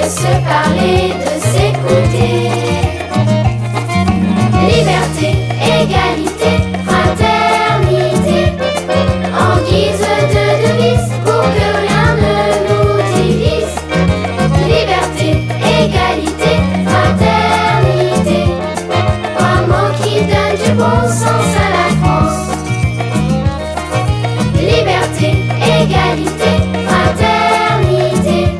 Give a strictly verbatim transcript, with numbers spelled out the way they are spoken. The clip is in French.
se parler, de s'écouter. Liberté, égalité, fraternité, en guise de devise pour que rien ne nous divise. Liberté, égalité, fraternité, trois mots qui donnent du bon sens.